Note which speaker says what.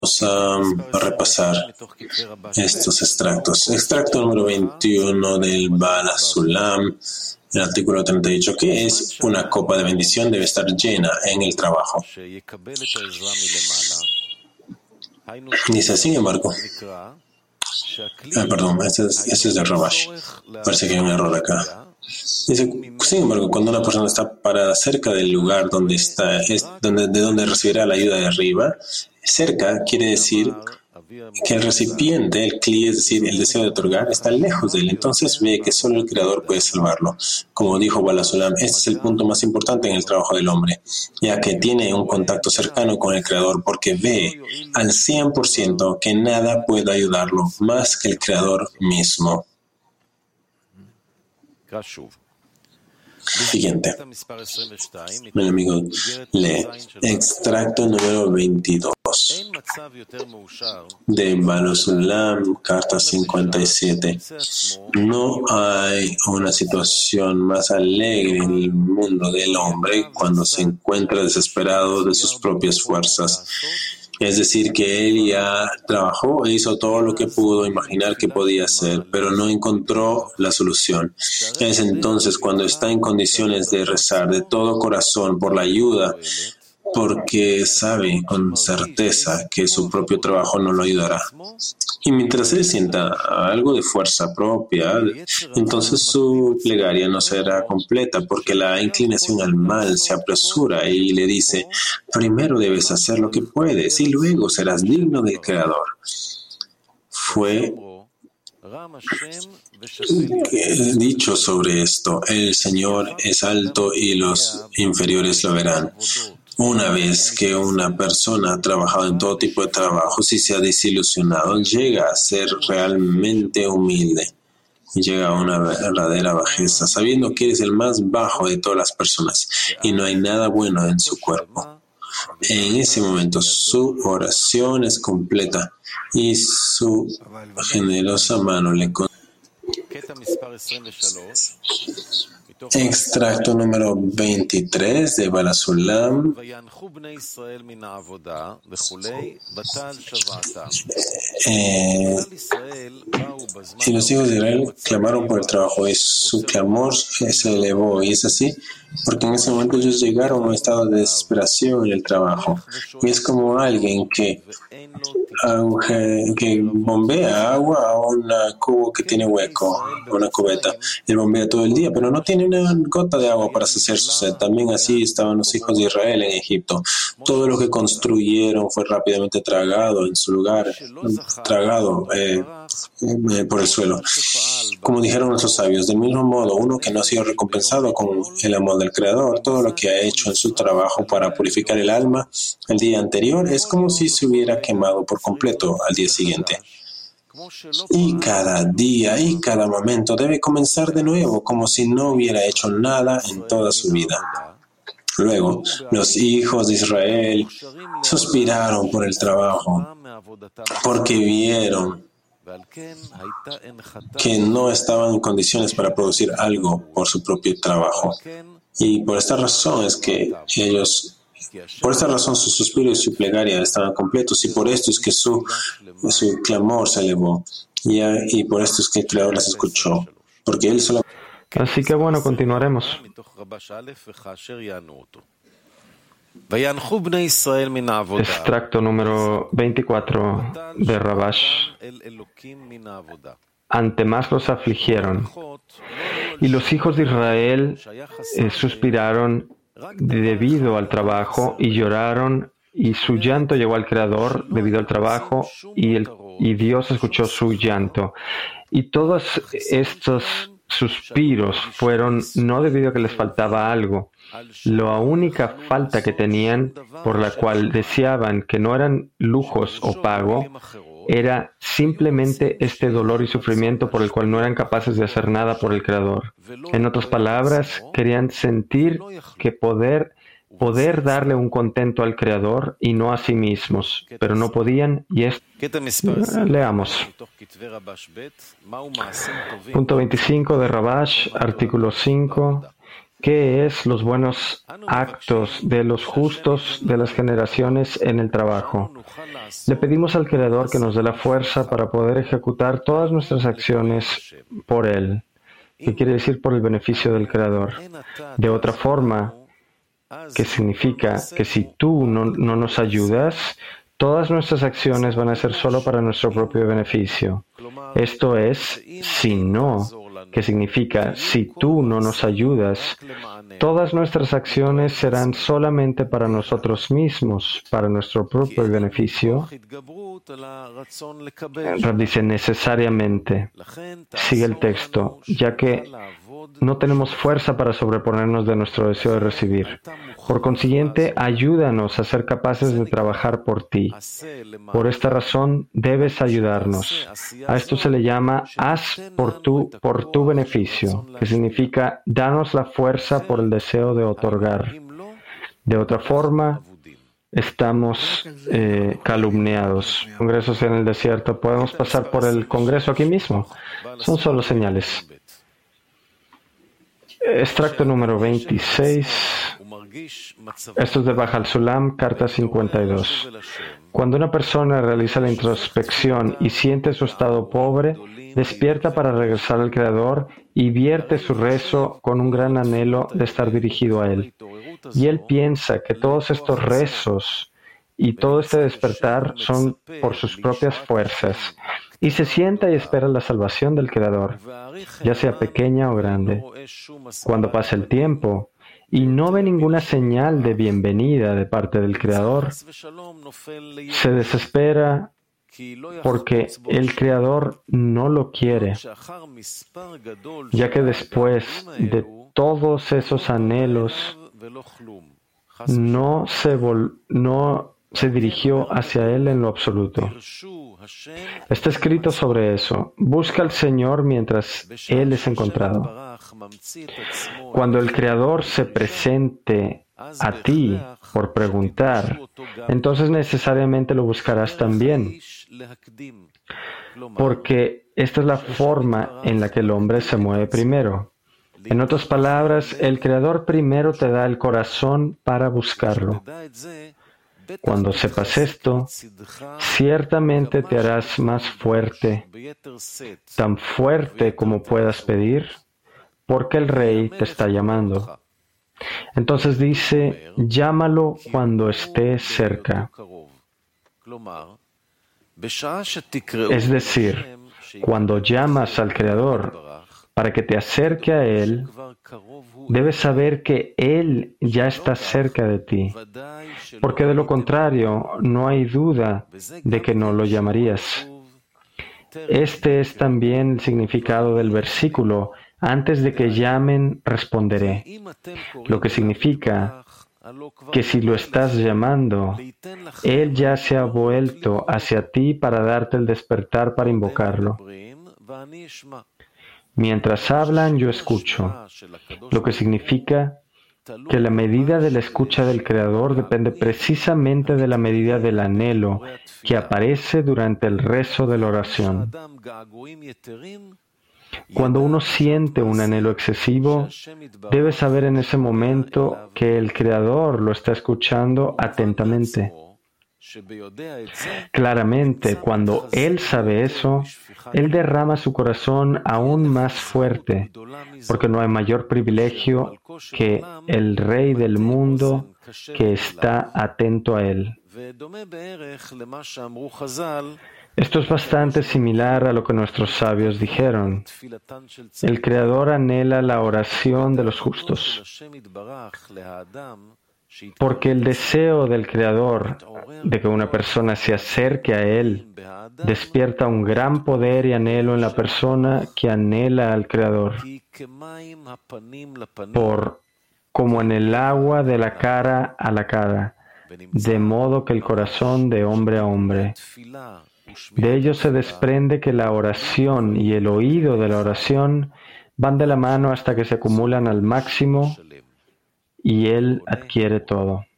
Speaker 1: a repasar estos extractos. Extracto número 21 del Bala Sulam, el artículo 38, que es una copa de bendición debe estar llena en el trabajo. Dice, sin embargo, perdón, este es de Rabash. Parece que hay un error acá. Dice, sin embargo, cuando una persona está parada cerca del lugar donde está, de donde recibirá la ayuda de arriba, cerca quiere decir que el recipiente, el cli, es decir, el deseo de otorgar, está lejos de él. Entonces ve que solo el Creador puede salvarlo. Como dijo Bala Sulam, este es el punto más importante en el trabajo del hombre, ya que tiene un contacto cercano con el Creador, porque ve al 100% que nada puede ayudarlo más que el Creador mismo. Siguiente. Mi amigo lee extracto número 22 de Bala Sulam, carta 57. No hay una situación más alegre en el mundo del hombre cuando se encuentra desesperado de sus propias fuerzas. Es decir, que él ya trabajó e hizo todo lo que pudo imaginar que podía hacer, pero no encontró la solución. Es entonces cuando está en condiciones de rezar de todo corazón por la ayuda, porque sabe con certeza que su propio trabajo no lo ayudará. Y mientras él sienta algo de fuerza propia, entonces su plegaria no será completa, porque la inclinación al mal se apresura y le dice, primero debes hacer lo que puedes y luego serás digno del Creador. Fue dicho sobre esto, el Señor es alto y los inferiores lo verán. Una vez que una persona ha trabajado en todo tipo de trabajos y se ha desilusionado, llega a ser realmente humilde y llega a una verdadera bajeza, sabiendo que eres el más bajo de todas las personas y no hay nada bueno en su cuerpo. En ese momento su oración es completa y su generosa mano le concede. Extracto número 23 de Bala Sulam. Y los hijos de Israel clamaron por el trabajo y su clamor se elevó, y es así porque en ese momento ellos llegaron a un estado de desesperación en el trabajo, y es como alguien que bombea agua a un cubo que tiene hueco, una cubeta. Él bombea todo el día, pero no tiene una gota de agua para saciar su sed. También así estaban los hijos de Israel en Egipto. Todo lo que construyeron fue rápidamente tragado en su lugar, tragado por el suelo. Como dijeron nuestros sabios, del mismo modo, uno que no ha sido recompensado con el amor del Creador, todo lo que ha hecho en su trabajo para purificar el alma el día anterior es como si se hubiera quemado por completo al día siguiente. Y cada día y cada momento debe comenzar de nuevo, como si no hubiera hecho nada en toda su vida. Luego, los hijos de Israel suspiraron por el trabajo, porque vieron que no estaban en condiciones para producir algo por su propio trabajo. Y por esta razón es que por esta razón su suspiro y su plegaria estaban completos, y por esto es que su clamor se elevó, y por esto es que el Creador las escuchó, porque Él solo.
Speaker 2: Así que bueno, continuaremos. Extracto número 24 de Rabash. Ante más los afligieron, y los hijos de Israel suspiraron debido al trabajo y lloraron, y su llanto llegó al Creador debido al trabajo, y Dios escuchó su llanto. Y todos estos suspiros fueron no debido a que les faltaba algo. La única falta que tenían, por la cual deseaban que no eran lujos o pago, era simplemente este dolor y sufrimiento por el cual no eran capaces de hacer nada por el Creador. En otras palabras, querían sentir que poder darle un contento al Creador y no a sí mismos, pero no podían, y leamos. Punto 25 de Rabash, artículo 5. ¿Qué es los buenos actos de los justos de las generaciones en el trabajo? Le pedimos al Creador que nos dé la fuerza para poder ejecutar todas nuestras acciones por Él, que quiere decir por el beneficio del Creador. De otra forma, que significa que si tú no nos ayudas, todas nuestras acciones van a ser solo para nuestro propio beneficio. Esto es, si no, que significa si tú no nos ayudas, todas nuestras acciones serán solamente para nosotros mismos, para nuestro propio beneficio. Rab dice necesariamente, sigue el texto, ya que no tenemos fuerza para sobreponernos de nuestro deseo de recibir. Por consiguiente, ayúdanos a ser capaces de trabajar por ti. Por esta razón, debes ayudarnos. A esto se le llama haz por tu beneficio, que significa danos la fuerza por el deseo de otorgar. De otra forma, estamos calumniados. Congresos en el desierto. Podemos pasar por el congreso aquí mismo. Son solo señales. Extracto número 26. Esto es de Bajal Sulam, carta 52. Cuando una persona realiza la introspección y siente su estado pobre, despierta para regresar al Creador y vierte su rezo con un gran anhelo de estar dirigido a Él. Y él piensa que todos estos rezos y todo este despertar son por sus propias fuerzas, y se sienta y espera la salvación del Creador, ya sea pequeña o grande. Cuando pasa el tiempo y no ve ninguna señal de bienvenida de parte del Creador, se desespera porque el Creador no lo quiere, ya que después de todos esos anhelos no se dirigió hacia Él en lo absoluto. Está escrito sobre eso. Busca al Señor mientras Él es encontrado. Cuando el Creador se presente a ti por preguntar, entonces necesariamente lo buscarás también. Porque esta es la forma en la que el hombre se mueve primero. En otras palabras, el Creador primero te da el corazón para buscarlo. Cuando sepas esto, ciertamente te harás más fuerte, tan fuerte como puedas pedir, porque el Rey te está llamando. Entonces dice, llámalo cuando esté cerca. Es decir, cuando llamas al Creador para que te acerque a Él, debes saber que Él ya está cerca de ti, porque de lo contrario no hay duda de que no lo llamarías. Este es también el significado del versículo, antes de que llamen, responderé, lo que significa que si lo estás llamando, Él ya se ha vuelto hacia ti para darte el despertar para invocarlo. Mientras hablan, yo escucho, lo que significa que la medida de la escucha del Creador depende precisamente de la medida del anhelo que aparece durante el rezo de la oración. Cuando uno siente un anhelo excesivo, debe saber en ese momento que el Creador lo está escuchando atentamente. Claramente, cuando Él sabe eso, Él derrama su corazón aún más fuerte, porque no hay mayor privilegio que el Rey del mundo que está atento a Él. Esto es bastante similar a lo que nuestros sabios dijeron. El Creador anhela la oración de los justos, porque el deseo del Creador de que una persona se acerque a Él despierta un gran poder y anhelo en la persona que anhela al Creador, como en el agua de la cara a la cara, de modo que el corazón de hombre a hombre. De ello se desprende que la oración y el oído de la oración van de la mano hasta que se acumulan al máximo y Él adquiere todo.